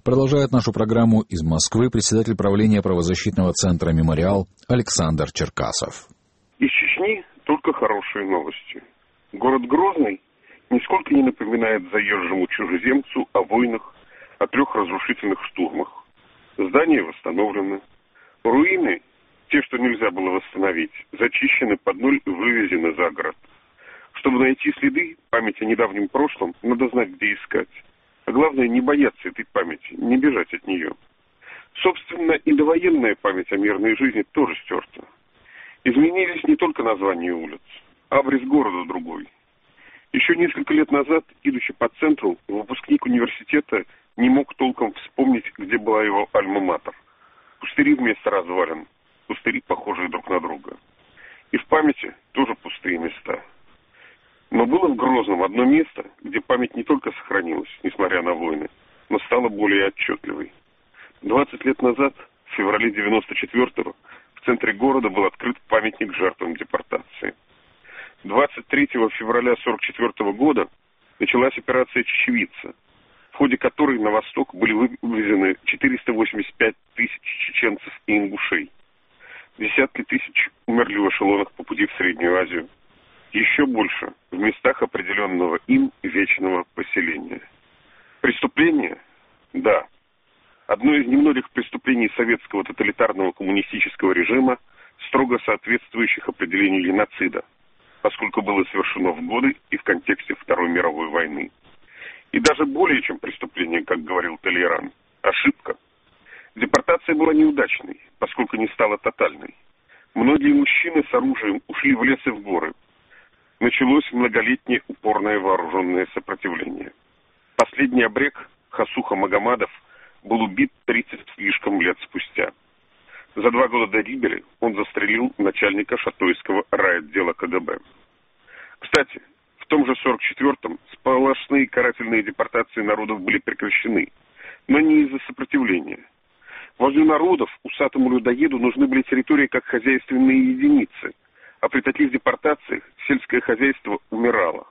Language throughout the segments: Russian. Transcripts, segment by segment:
Продолжает нашу программу из Москвы председатель правления правозащитного центра «Мемориал» Александр Черкасов. Из Чечни только хорошие новости. Город Грозный нисколько не напоминает заезжему чужеземцу о войнах, о 3 разрушительных штурмах. Здания восстановлены. Руины, те, что нельзя было восстановить, зачищены под ноль и вывезены за город. Чтобы найти следы памяти о недавнем прошлом, надо знать, где искать. А главное, не бояться этой памяти, не бежать от нее. Собственно, и довоенная память о мирной жизни тоже стерта. Изменились не только названия улиц, адрес города другой. Еще несколько лет назад, идучи по центру, выпускник университета не мог толком вспомнить, где была его альма-матер. Пустыри вместо развалин, пустыри, похожие друг на друга. И в памяти тоже пустые места. Но было в Грозном одно место, где память не только сохранилась, несмотря на войны, но стала более отчетливой. 20 лет назад, в феврале 94-го, в центре города был открыт памятник жертвам депортации. 23 февраля 1944 года началась операция «Чечевица», в ходе которой на восток были вывезены 485 тысяч чеченцев и ингушей. Десятки тысяч умерли в эшелонах по пути в Среднюю Азию. Еще больше в местах определенного им вечного поселения. Преступление? Да. Одно из немногих преступлений советского тоталитарного коммунистического режима, строго соответствующих определению геноцида, поскольку было совершено в годы и в контексте Второй мировой войны. И даже более чем преступление, как говорил Толеран, ошибка. Депортация была неудачной, поскольку не стала тотальной. Многие мужчины с оружием ушли в лес и в горы. Началось многолетнее упорное вооруженное сопротивление. Последний обрек, Хасуха Магомадов, был убит 30 слишком лет спустя. За 2 года до гибели он застрелил начальника Шатойского райотдела КГБ. Кстати, в том же 44-м сплошные карательные депортации народов были прекращены, но не из-за сопротивления. Вождю народов, усатому людоеду, нужны были территории как хозяйственные единицы, а при таких депортациях сельское хозяйство умирало.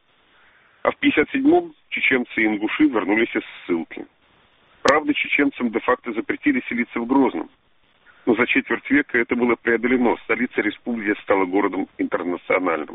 А в 57-м чеченцы и ингуши вернулись из ссылки. Правда, чеченцам де-факто запретили селиться в Грозном. Но за четверть века это было преодолено, столица республики стала городом интернациональным.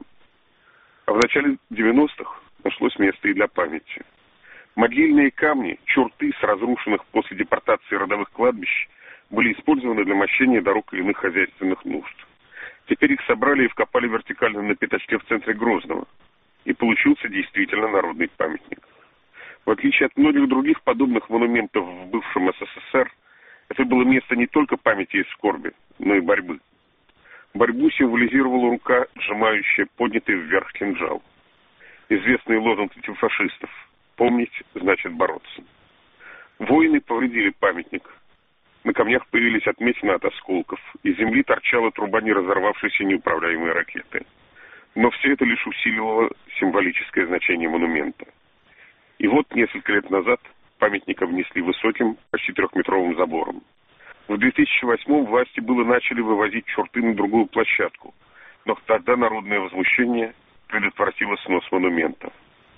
А в начале 90-х нашлось место и для памяти. Могильные камни, чурты с разрушенных после депортации родовых кладбищ были использованы для мощения дорог и иных хозяйственных нужд. Теперь их собрали и вкопали вертикально на пятачке в центре Грозного. И получился действительно народный памятник. В отличие от многих других подобных монументов в бывшем СССР, это было место не только памяти и скорби, но и борьбы. Борьбу символизировала рука, сжимающая поднятый вверх кинжал. Известный лозунг антифашистов «Помнить значит бороться». Войны повредили памятник. На камнях появились отметины от осколков, из земли торчала труба не разорвавшейся неуправляемой ракеты. Но все это лишь усиливало символическое значение монумента. И вот несколько лет назад памятник обнесли высоким, почти 3-метровым забором. В 2008-м власти начали вывозить чурты на другую площадку, но тогда народное возмущение предотвратило снос монумента.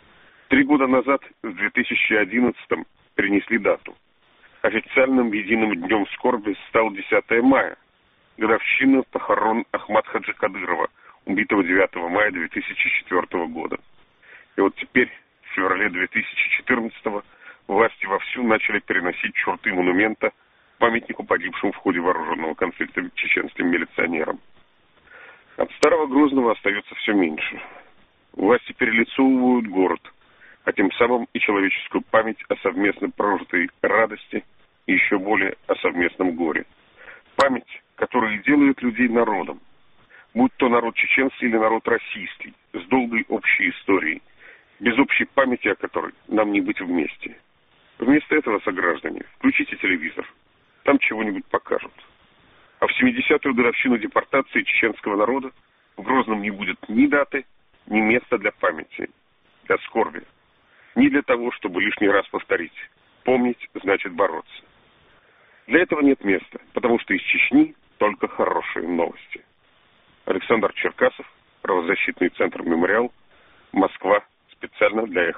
3 года назад, в 2011-м, перенесли дату. Официальным единым днем скорби стал 10 мая, годовщина похорон Ахмад Хаджи Кадырова, убитого 9 мая 2004 года. И вот теперь, в феврале 2014-го, власти вовсю начали переносить чурты монумента памятнику погибшим в ходе вооруженного конфликта чеченским милиционерам. От старого Грозного остается все меньше. Власти перелицовывают город, а тем самым и человеческую память о совместно прожитой радости и еще более о совместном горе. Память, которая делает людей народом, будь то народ чеченский или народ российский, с долгой общей историей, без общей памяти о которой нам не быть вместе. Вместо этого, сограждане, включите телевизор, там чего-нибудь покажут. А в 70-ю годовщину депортации чеченского народа в Грозном не будет ни даты, ни места для памяти, для скорби. Не для того, чтобы лишний раз повторить. Помнить значит бороться. Для этого нет места, потому что из Чечни только хорошие новости. Александр Черкасов, правозащитный центр «Мемориал», Москва, специально для